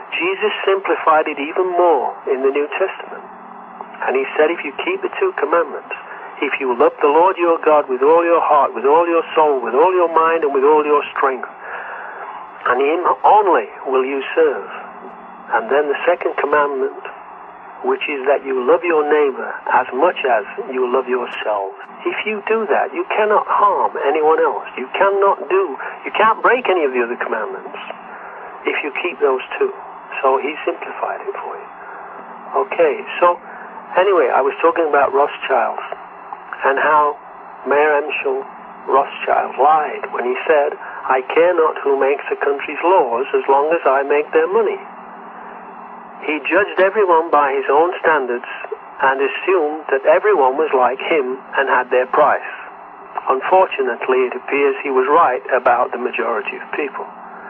Jesus simplified it even more in the New Testament. And he said, if you keep the 2 commandments, if you love the Lord your God with all your heart, with all your soul, with all your mind, and with all your strength, and him only will you serve. And then the 2nd commandment, which is that you love your neighbor as much as you love yourself. If you do that, you cannot harm anyone else. You can't break any of the other commandments if you keep those 2. So he simplified it for you. Okay, so anyway, I was talking about Rothschild and how Mayer Amschel Rothschild lied when he said, I care not who makes a country's laws as long as I make their money. He judged everyone by his own standards and assumed that everyone was like him and had their price. Unfortunately, it appears he was right about the majority of people.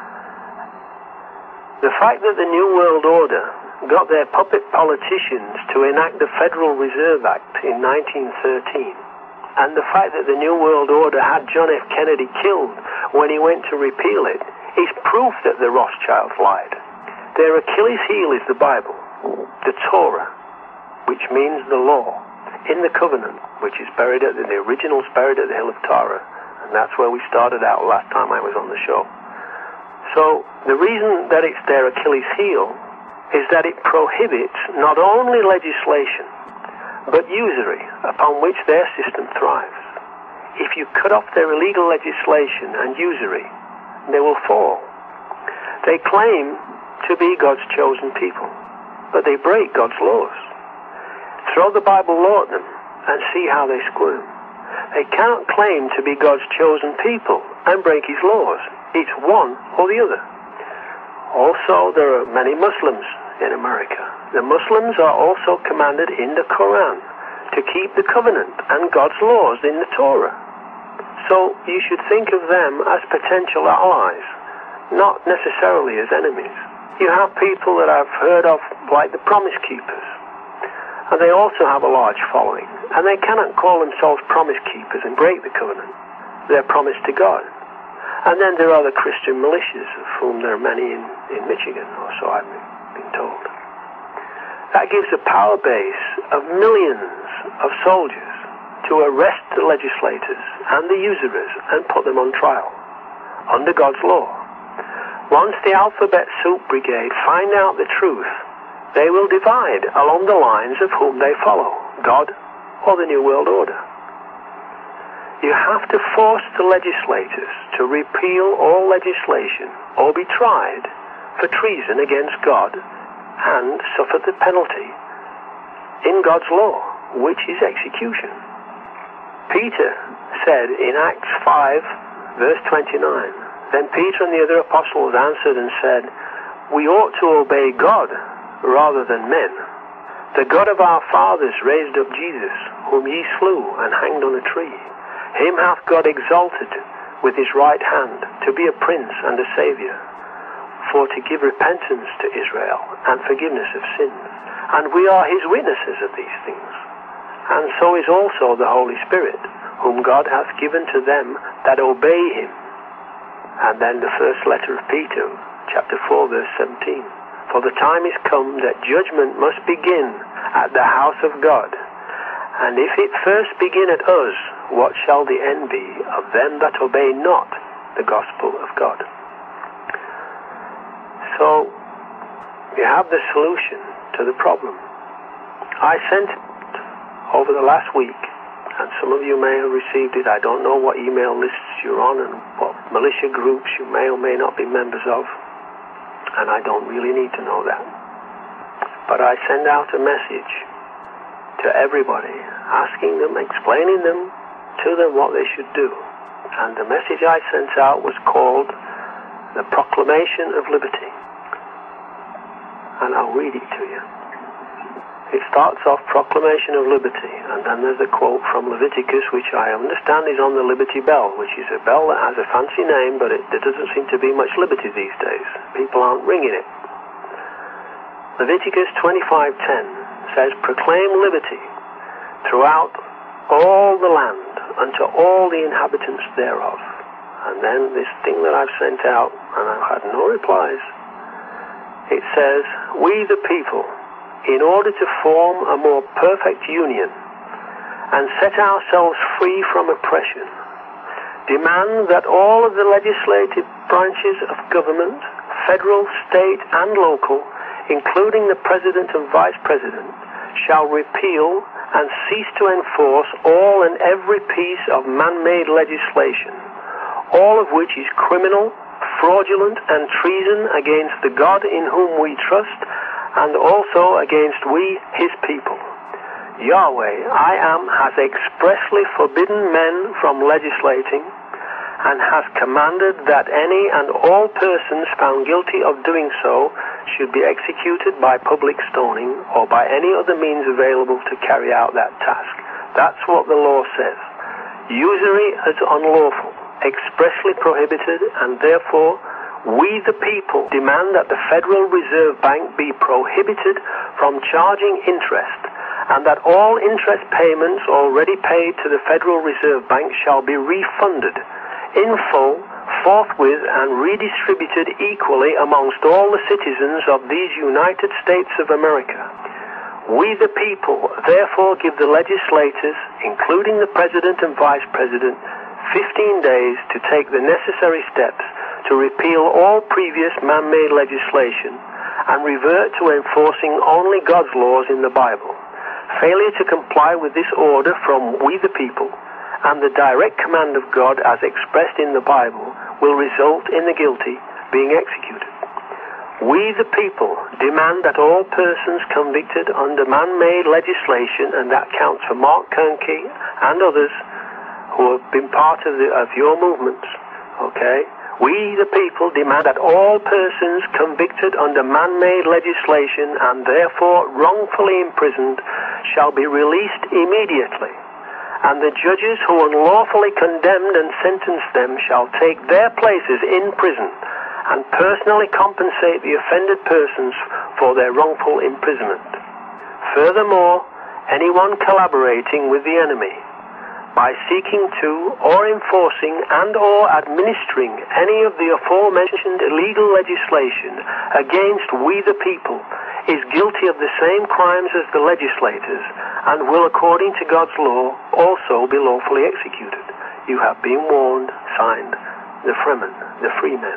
The fact that the New World Order got their puppet politicians to enact the Federal Reserve Act in 1913, and the fact that the New World Order had John F. Kennedy killed when he went to repeal it, is proof that the Rothschilds lied. Their Achilles heel is the Bible, the Torah, which means the law, in the covenant, which is buried at the original's buried at the Hill of Tara, and that's where we started out last time I was on the show. So the reason that it's their Achilles heel is that it prohibits not only legislation, but usury, upon which their system thrives. If you cut off their illegal legislation and usury, they will fall. They claim to be God's chosen people, but they break God's laws. Throw the Bible law at them and see how they squirm. They cannot claim to be God's chosen people and break his laws. It's one or the other. Also, there are many Muslims in America. The Muslims are also commanded in the Quran to keep the covenant and God's laws in the Torah. So you should think of them as potential allies, not necessarily as enemies. You have people that I've heard of, like the Promise Keepers, and they also have a large following, and they cannot call themselves Promise Keepers and break the covenant. They're promised to God. And then there are the Christian militias, of whom there are many in Michigan, or so I've been told. That gives a power base of millions of soldiers to arrest the legislators and the usurers and put them on trial under God's law. Once the Alphabet Soup Brigade find out the truth, they will divide along the lines of whom they follow, God or the New World Order. You have to force the legislators to repeal all legislation or be tried for treason against God and suffer the penalty in God's law, which is execution. Peter said in Acts 5, verse 29, then Peter and the other apostles answered and said, we ought to obey God rather than men. The God of our fathers raised up Jesus, whom ye slew and hanged on a tree. Him hath God exalted with his right hand to be a prince and a saviour, for to give repentance to Israel and forgiveness of sins. And we are his witnesses of these things. And so is also the Holy Spirit, whom God hath given to them that obey him. And then the first letter of Peter, chapter 4, verse 17. For the time is come that judgment must begin at the house of God. And if it first begin at us, what shall the end be of them that obey not the gospel of God? So, you have the solution to the problem. I sent it over the last week, and some of you may have received it. I don't know what email lists you're on and what militia groups you may or may not be members of, and I don't really need to know that. But I send out a message to everybody, asking them, explaining to them what they should do. And the message I sent out was called the Proclamation of Liberty. And I'll read it to you. It starts off Proclamation of Liberty, and then there's a quote from Leviticus, which I understand is on the Liberty Bell, which is a bell that has a fancy name, but there doesn't seem to be much liberty these days. People aren't ringing it. Leviticus 25:10 says, proclaim liberty throughout all the land unto all the inhabitants thereof. And then this thing that I've sent out, and I've had no replies, it says, "We the people, in order to form a more perfect union and set ourselves free from oppression, demand that all of the legislative branches of government, federal, state, and local, including the President and Vice President, shall repeal and cease to enforce all and every piece of man-made legislation, all of which is criminal, fraudulent, and treason against the God in whom we trust, and also against we, his people. Yahweh, I am, has expressly forbidden men from legislating, and has commanded that any and all persons found guilty of doing so should be executed by public stoning or by any other means available to carry out that task." That's what the law says. Usury is unlawful, expressly prohibited, and therefore we the people demand that the Federal Reserve Bank be prohibited from charging interest, and that all interest payments already paid to the Federal Reserve Bank shall be refunded in full, forthwith, and redistributed equally amongst all the citizens of these United States of America. We the people therefore give the legislators, including the President and Vice President, 15 days to take the necessary steps to repeal all previous man-made legislation and revert to enforcing only God's laws in the Bible. Failure to comply with this order from we the people and the direct command of God as expressed in the Bible will result in the guilty being executed. We the people demand that all persons convicted under man-made legislation, and that counts for Mark Kernke and others who have been part of your movements, okay? We the people demand that all persons convicted under man-made legislation and therefore wrongfully imprisoned shall be released immediately, and the judges who unlawfully condemned and sentenced them shall take their places in prison and personally compensate the offended persons for their wrongful imprisonment. Furthermore, anyone collaborating with the enemy by seeking to or enforcing and or administering any of the aforementioned illegal legislation against we the people is guilty of the same crimes as the legislators and will, according to God's law, also be lawfully executed. You have been warned. Signed, the Fremen, the Freemen.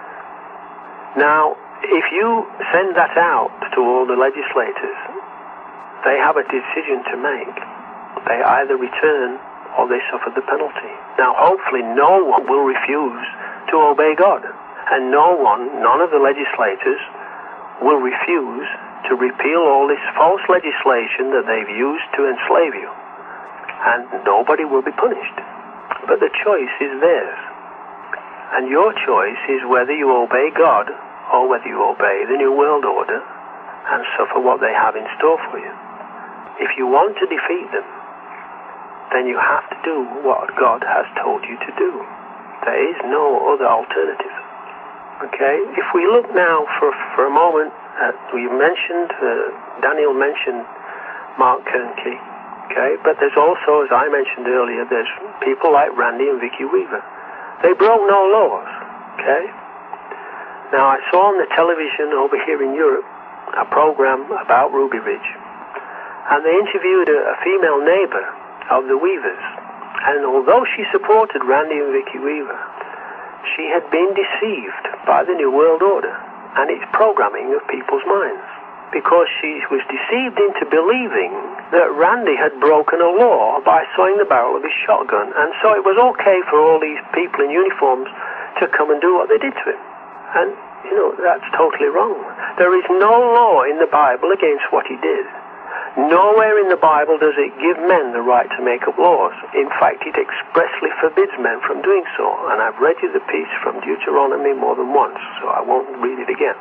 Now, if you send that out to all the legislators, they have a decision to make. They either return or they suffer the penalty. Now, hopefully no one will refuse to obey God, and none of the legislators will refuse to repeal all this false legislation that they've used to enslave you, and nobody will be punished. But the choice is theirs, and your choice is whether you obey God or whether you obey the New World Order and suffer what they have in store for you. If you want to defeat them, then you have to do what God has told you to do. There is no other alternative. Okay? If we look now for a moment, we mentioned, Daniel mentioned Mark Kernke, okay? But there's also, as I mentioned earlier, there's people like Randy and Vicky Weaver. They broke no laws, okay? Now, I saw on the television over here in Europe a program about Ruby Ridge, and they interviewed a female neighbor of the Weavers, and although she supported Randy and Vicky Weaver, she had been deceived by the New World Order and its programming of people's minds, because she was deceived into believing that Randy had broken a law by sawing the barrel of his shotgun, and so it was okay for all these people in uniforms to come and do what they did to him. And, that's totally wrong. There is no law in the Bible against what he did. Nowhere in the Bible does it give men the right to make up laws. In fact, it expressly forbids men from doing so. And I've read you the piece from Deuteronomy more than once, so I won't read it again.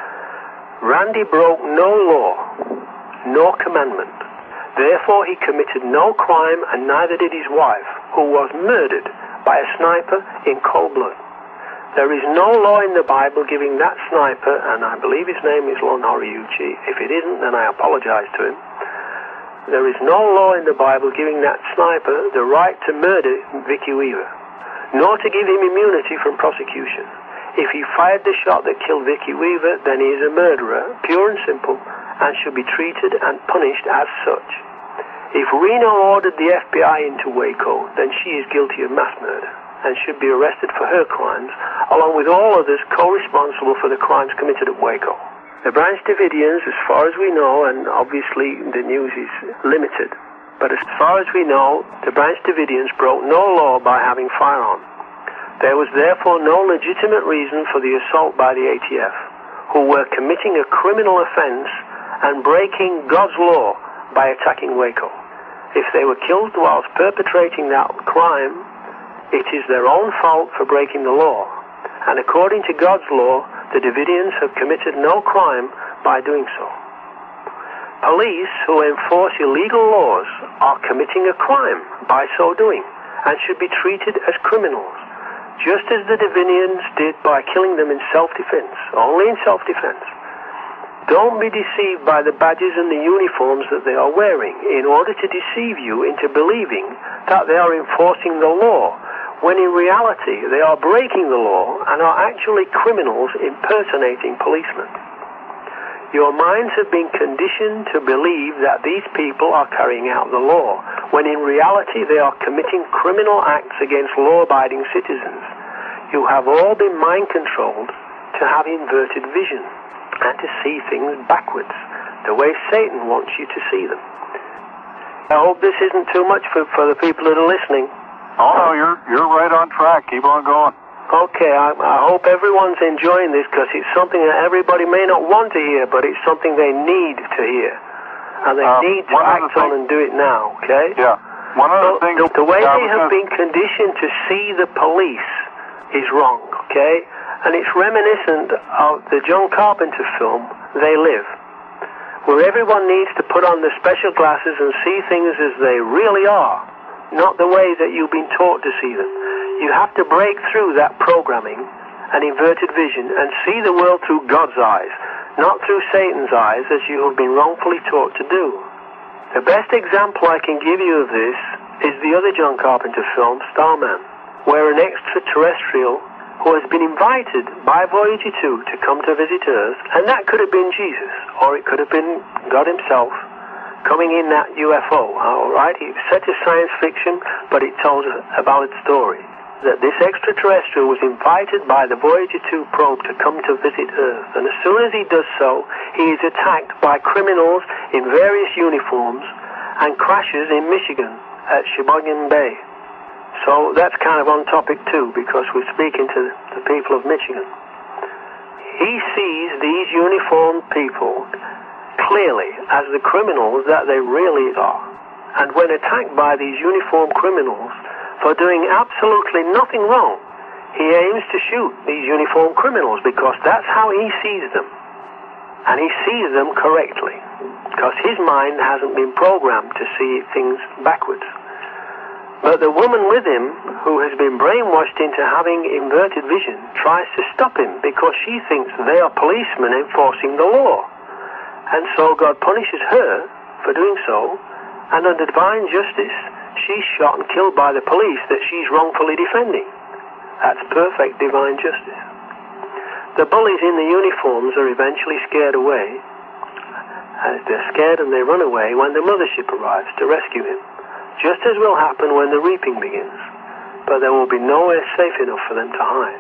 Randy broke no law, nor commandment. Therefore, he committed no crime, and neither did his wife, who was murdered by a sniper in cold blood. There is no law in the Bible giving that sniper, and I believe his name is Lon Horiuchi. If it isn't, then I apologize to him. There is no law in the Bible giving that sniper the right to murder Vicky Weaver, nor to give him immunity from prosecution. If he fired the shot that killed Vicky Weaver, then he is a murderer, pure and simple, and should be treated and punished as such. If Reno ordered the FBI into Waco, then she is guilty of mass murder and should be arrested for her crimes, along with all others co-responsible for the crimes committed at Waco. The Branch Davidians, as far as we know, and obviously the news is limited, but as far as we know, the Branch Davidians broke no law by having firearms. There was therefore no legitimate reason for the assault by the ATF, who were committing a criminal offense and breaking God's law by attacking Waco. If they were killed whilst perpetrating that crime, it is their own fault for breaking the law. And according to God's law, the Davidians have committed no crime by doing so. Police who enforce illegal laws are committing a crime by so doing and should be treated as criminals, just as the Davidians did by killing them in self-defense, only in self-defense. Don't be deceived by the badges and the uniforms that they are wearing in order to deceive you into believing that they are enforcing the law, when in reality they are breaking the law and are actually criminals impersonating policemen. Your minds have been conditioned to believe that these people are carrying out the law, when in reality they are committing criminal acts against law-abiding citizens. You have all been mind-controlled to have inverted vision and to see things backwards, the way Satan wants you to see them. I hope this isn't too much for the people that are listening. Oh, no, you're right on track. Keep on going. Okay, I hope everyone's enjoying this, because it's something that everybody may not want to hear, but it's something they need to hear. And they need to act on and do it now, okay? Yeah. One other thing. The way they have been conditioned to see the police is wrong, okay? And it's reminiscent of the John Carpenter film, They Live, where everyone needs to put on the special glasses and see things as they really are, not the way that you've been taught to see them. You have to break through that programming and inverted vision and see the world through God's eyes, not through Satan's eyes, as you have been wrongfully taught to do. The best example I can give you of this is the other John Carpenter film, Starman, where an extraterrestrial who has been invited by Voyager 2 to come to visit Earth, and that could have been Jesus, or it could have been God himself coming in that UFO, all right? It's set as science fiction, but it tells a valid story. That this extraterrestrial was invited by the Voyager 2 probe to come to visit Earth, and as soon as he does so, he is attacked by criminals in various uniforms and crashes in Michigan at Sheboygan Bay. So that's kind of on topic too, because we're speaking to the people of Michigan. He sees these uniformed people clearly as the criminals that they really are. And when attacked by these uniformed criminals for doing absolutely nothing wrong, he aims to shoot these uniformed criminals, because that's how he sees them. And he sees them correctly, because his mind hasn't been programmed to see things backwards. But the woman with him, who has been brainwashed into having inverted vision, tries to stop him because she thinks they are policemen enforcing the law. And so God punishes her for doing so, and under divine justice, she's shot and killed by the police that she's wrongfully defending. That's perfect divine justice. The bullies in the uniforms are eventually scared away. They're scared and they run away when the mothership arrives to rescue him, just as will happen when the reaping begins, but there will be nowhere safe enough for them to hide.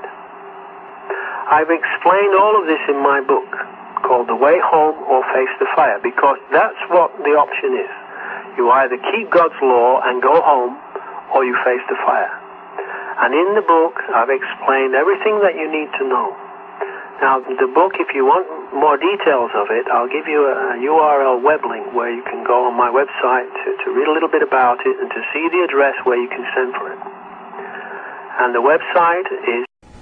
I've explained all of this in my book, called The Way Home or Face the Fire, because that's what the option is. You either keep God's law and go home, or you face the fire. And in the book, I've explained everything that you need to know. Now, the book, if you want more details of it, I'll give you a URL web link where you can go on my website to read a little bit about it and to see the address where you can send for it. And the website is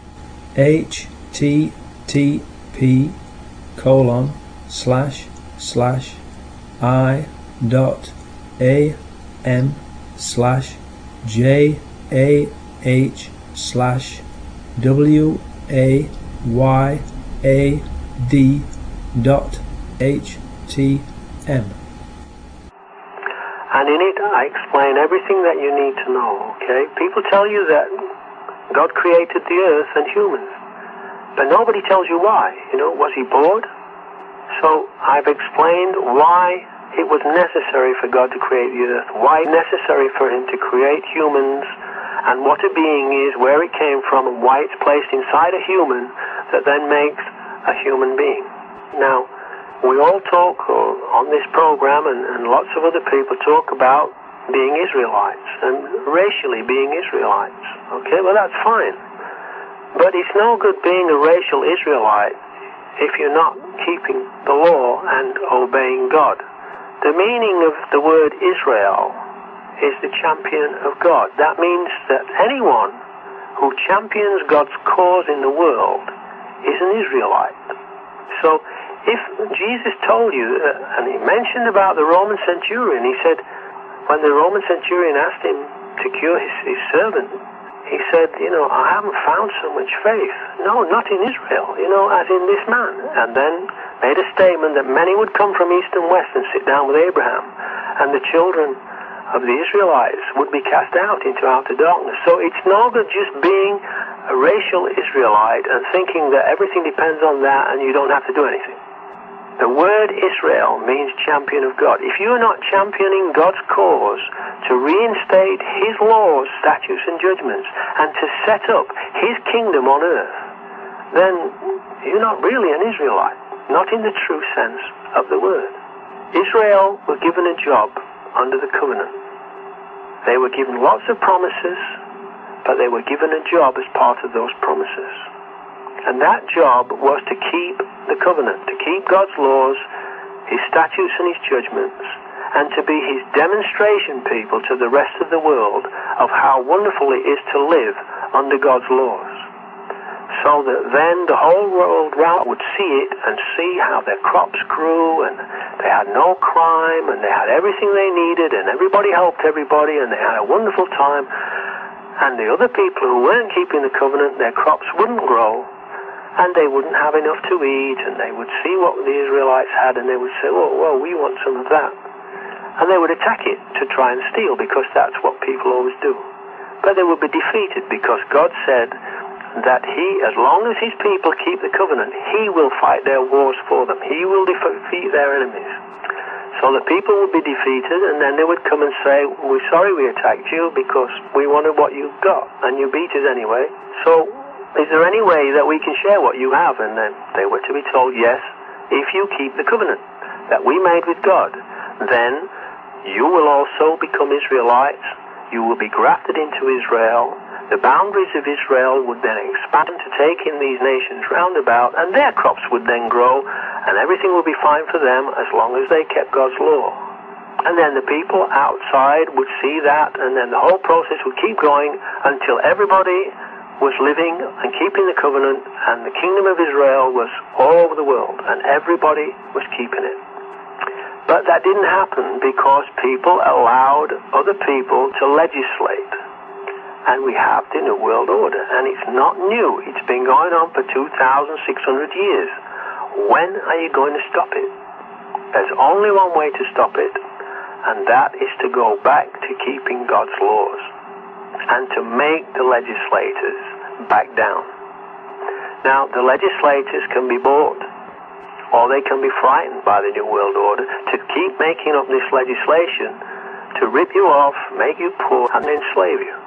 http://i.am/jayad.htm. And in it, I explain everything that you need to know, okay? People tell you that God created the earth and humans. But nobody tells you why. Was he bored? So I've explained why it was necessary for God to create the earth, why it's necessary for him to create humans, and what a being is, where it came from, and why it's placed inside a human that then makes a human being. Now, we all talk on this program, and lots of other people talk about being Israelites and racially being Israelites. Okay, well, that's fine. But it's no good being a racial Israelite if you're not keeping the law and obeying God. The meaning of the word Israel is the champion of God. That means that anyone who champions God's cause in the world is an Israelite. So if Jesus told you, and he mentioned about the Roman centurion, he said, when the Roman centurion asked him to cure his servant, he said, I haven't found so much faith. No, not in Israel, as in this man. And then made a statement that many would come from east and west and sit down with Abraham, and the children of the Israelites would be cast out into outer darkness. So it's no good just being a racial Israelite and thinking that everything depends on that and you don't have to do anything. The word Israel means champion of God. If you are not championing God's cause to reinstate his laws, statutes, and judgments, and to set up his kingdom on earth, then you're not really an Israelite, not in the true sense of the word. Israel were given a job under the covenant. They were given lots of promises, but they were given a job as part of those promises. And that job was to keep the covenant, to keep God's laws, his statutes and his judgments, and to be his demonstration people to the rest of the world of how wonderful it is to live under God's laws. So that then the whole world round would see it and see how their crops grew, and they had no crime, and they had everything they needed, and everybody helped everybody, and they had a wonderful time. And the other people who weren't keeping the covenant, their crops wouldn't grow, and they wouldn't have enough to eat, and they would see what the Israelites had, and they would say, well, we want some of that. And they would attack it to try and steal, because that's what people always do. But they would be defeated, because God said that as long as his people keep the covenant, he will fight their wars for them. He will defeat their enemies. So the people would be defeated, and then they would come and say, we're sorry we attacked you, because we wanted what you got, and you beat us anyway. So is there any way that we can share what you have? And then they were to be told, yes, if you keep the covenant that we made with God, then you will also become Israelites. You will be grafted into Israel. The boundaries of Israel would then expand to take in these nations round about, and their crops would then grow, and everything would be fine for them as long as they kept God's law. And then the people outside would see that, and then the whole process would keep going until everybody was living and keeping the covenant, and the kingdom of Israel was all over the world, and everybody was keeping it. But that didn't happen because people allowed other people to legislate. And we have the New World Order, and it's not new. It's been going on for 2,600 years. When are you going to stop it? There's only one way to stop it, and that is to go back to keeping God's laws, and to make the legislators back down. Now, the legislators can be bought, or they can be frightened by the New World Order to keep making up this legislation to rip you off, make you poor, and enslave you.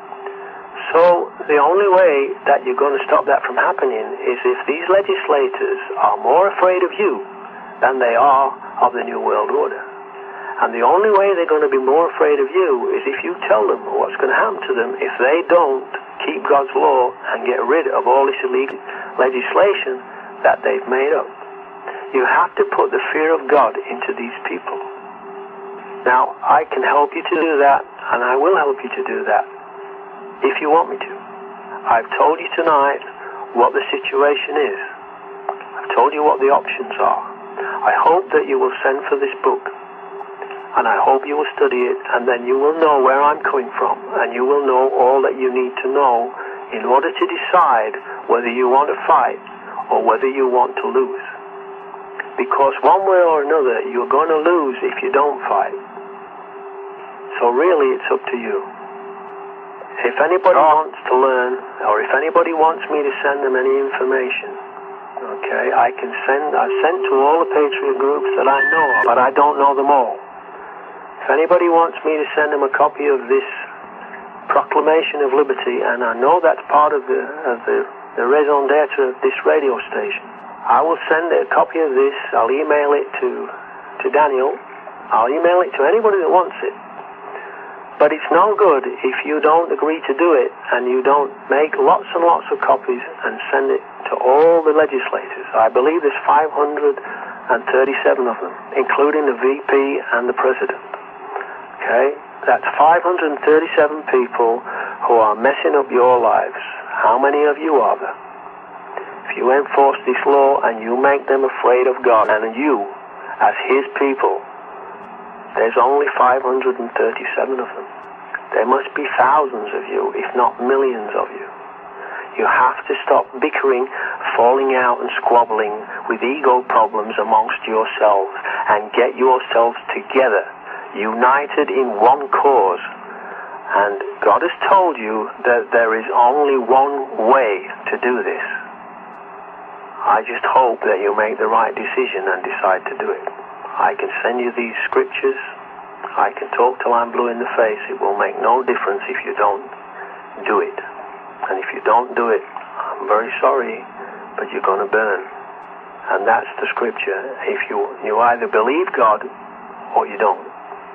So the only way that you're going to stop that from happening is if these legislators are more afraid of you than they are of the New World Order. And the only way they're going to be more afraid of you is if you tell them what's going to happen to them if they don't keep God's law and get rid of all this illegal legislation that they've made up. You have to put the fear of God into these people. Now, I can help you to do that, and I will help you to do that, if you want me to. I've told you tonight what the situation is. I've told you what the options are. I hope that you will send for this book, and I hope you will study it, and then you will know where I'm coming from, and you will know all that you need to know in order to decide whether you want to fight or whether you want to lose. Because one way or another, you're going to lose if you don't fight. So really, it's up to you. If anybody wants to learn, or if anybody wants me to send them any information, okay, I've sent to all the Patriot groups that I know of, but I don't know them all. If anybody wants me to send them a copy of this Proclamation of Liberty, and I know that's part of the raison d'etre of this radio station, I will send a copy of this. I'll email it to Daniel. I'll email it to anybody that wants it. But it's no good if you don't agree to do it and you don't make lots and lots of copies and send it to all the legislators. I believe there's 537 of them, including the VP and the President. Okay? That's 537 people who are messing up your lives. How many of you are there? If you enforce this law and you make them afraid of God, and you, as His people, there's only 537 of them. There must be thousands of you, if not millions of you. You have to stop bickering, falling out and squabbling with ego problems amongst yourselves and get yourselves together, united in one cause. And God has told you that there is only one way to do this. I just hope that you make the right decision and decide to do it. I can send you these scriptures. I can talk till I'm blue in the face. It will make no difference if you don't do it. And if you don't do it, I'm very sorry, but you're going to burn. And that's the scripture. If you either believe God or you don't.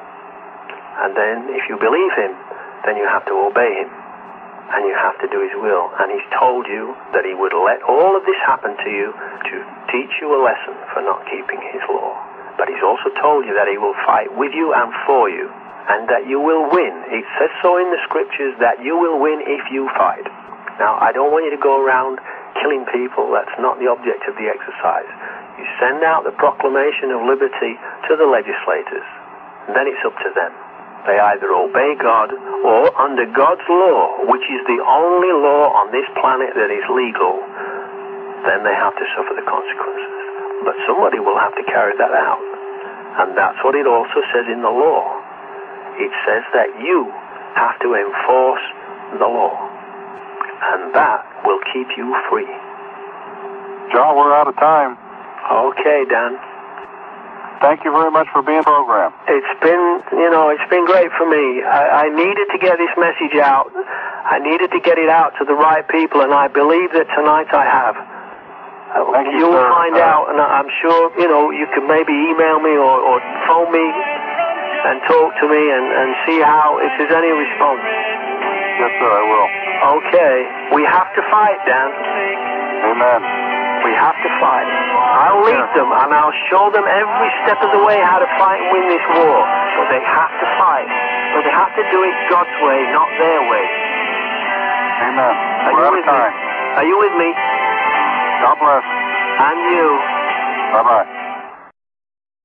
And then if you believe Him, then you have to obey Him. And you have to do His will. And He's told you that He would let all of this happen to you to teach you a lesson for not keeping His law. But He's also told you that He will fight with you and for you, and that you will win. It says so in the scriptures that you will win if you fight. Now, I don't want you to go around killing people. That's not the object of the exercise. You send out the Proclamation of Liberty to the legislators, and then it's up to them. They either obey God, or under God's law, which is the only law on this planet that is legal, then they have to suffer the consequences. But somebody will have to carry that out. And that's what it also says in the law. It says that you have to enforce the law. And that will keep you free. John, we're out of time. Okay, Dan. Thank you very much for being on the program. It's been great for me. I needed to get this message out. I needed to get it out to the right people, and I believe that tonight I have. You will find out, and I'm sure, you can maybe email me or phone me and talk to me and see if there's any response. Yes, sir, I will. Okay. We have to fight, Dan. Amen. We have to fight. I'll lead them, and I'll show them every step of the way how to fight and win this war. But they have to fight. But they have to do it God's way, not their way. Amen. We're out of time. Are you with me? God bless. And you. Bye-bye.